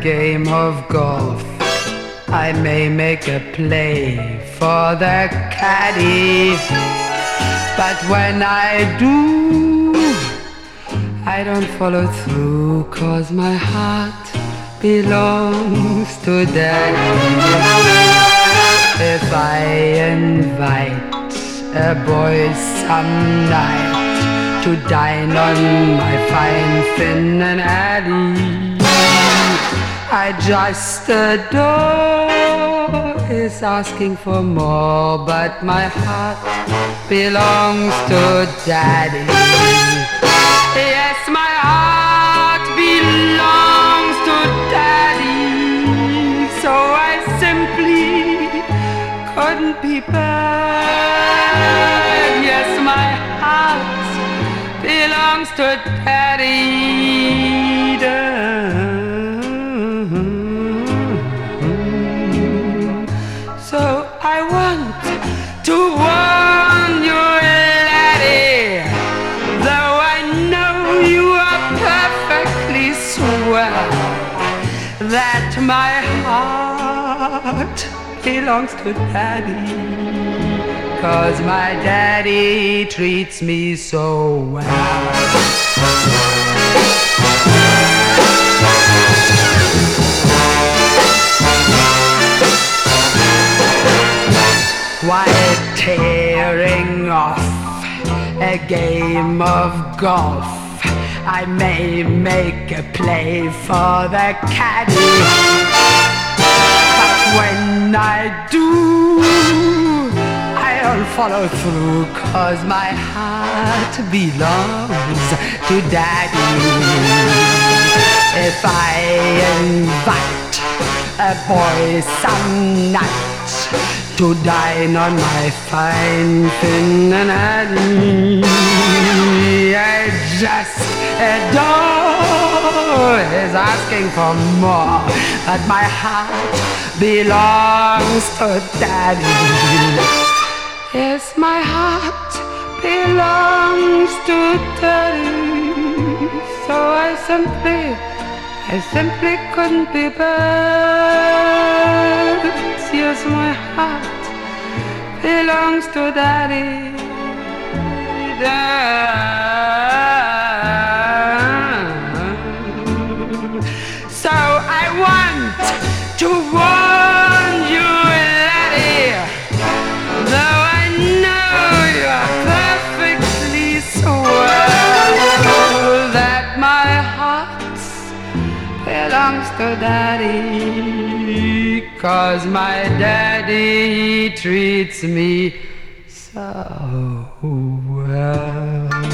game of golf. I may make a play for the caddy, but when I do, I don't follow through, 'cause my heart belongs to Daddy. If I invite a boy some night to dine on my fine Finn and Addy, I just adore his asking for more, but my heart belongs to Daddy. Yes, my heart belongs to Daddy, so I simply couldn't be bad. Yes, my heart belongs to Daddy. So I want to warn you, laddie, though I know you are perfectly swell, that my heart belongs to Daddy, 'cause my daddy treats me so well. While tearing off a game of golf, I may make a play for the caddy, but when I do, I'll follow through, 'cause my heart belongs to Daddy. If I invite a boy some night to dine on my fine Finn and Addy, I just adore his asking for more, but my heart belongs to Daddy. Yes, my heart belongs to Daddy, so I simply couldn't be bad. Yes, my heart belongs to Daddy. So I want to warn you, laddie, though I know you're perfectly swell, that my heart belongs to Daddy, 'cause my daddy treats me so well.